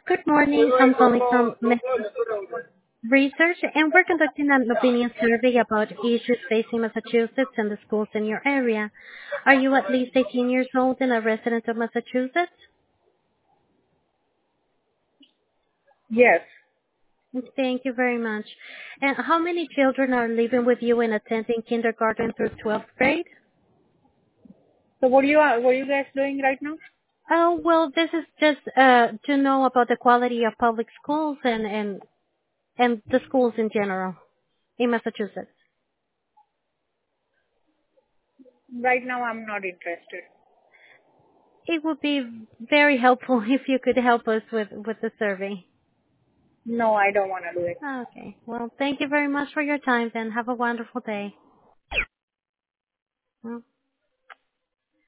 Good morning. I'm calling from Research, and we're conducting an opinion survey about issues facing Massachusetts and the schools in your area. Are you at least 18 years old and a resident of Massachusetts? Yes. Thank you very much. And how many children are living with you and attending kindergarten through 12th grade? So what are you guys doing right now? Oh, well, this is just to know about the quality of public schools and the schools in general in Massachusetts. Right now I'm not interested. It would be very helpful if you could help us with the survey. No, I don't want to do it. Okay. Well, thank you very much for your time then. Have a wonderful day. Well,